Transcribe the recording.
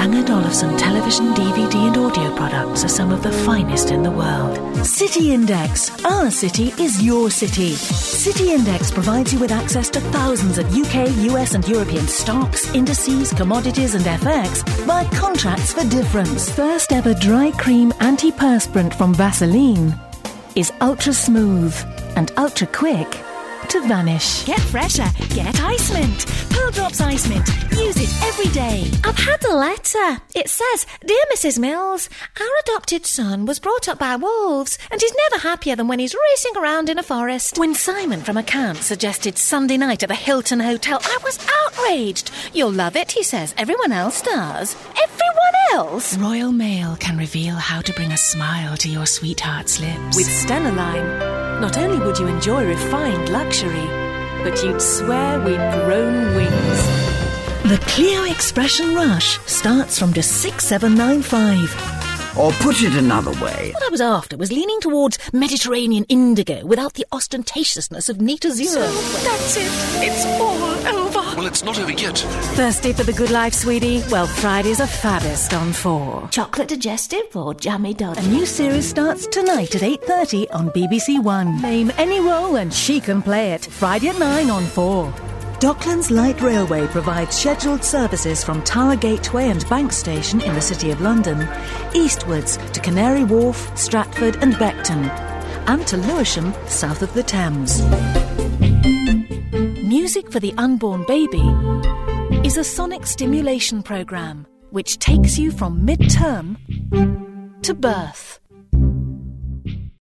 Bang & Olufsen television, DVD and audio products are some of the finest in the world. City Index. Our city is your city. City Index provides you with access to thousands of UK, US and European stocks, indices, commodities and FX via contracts for difference. First ever dry cream antiperspirant from Vaseline is ultra smooth and ultra quick to vanish. Get fresher. Get Ice Mint. Pearl Drops Ice Mint. Use it every day. I've had a letter. It says, "Dear Mrs. Mills, our adopted son was brought up by wolves and he's never happier than when he's racing around in a forest." When Simon from accounts suggested Sunday night at the Hilton Hotel, I was outraged. You'll love it, he says. Everyone else does. Everyone else? Royal Mail can reveal how to bring a smile to your sweetheart's lips. With Stena Line, not only would you enjoy refined luxury, but you'd swear we'd grown wings. The Clio Expression Rush starts from just $6,795. Or put it another way. What I was after was leaning towards Mediterranean indigo without the ostentatiousness of neat azure. So that's it. It's all over. Well, it's not over yet. Thirsty for the good life, sweetie? Well, Fridays are fattest on 4. Chocolate digestive or jammy dodgy? A new series starts tonight at 8:30 on BBC One. Name any role and she can play it. Friday at 9 on 4. Docklands Light Railway provides scheduled services from Tower Gateway and Bank Station in the City of London, eastwards to Canary Wharf, Stratford and Beckton, and to Lewisham, south of the Thames. Music for the Unborn Baby is a sonic stimulation programme which takes you from mid-term to birth.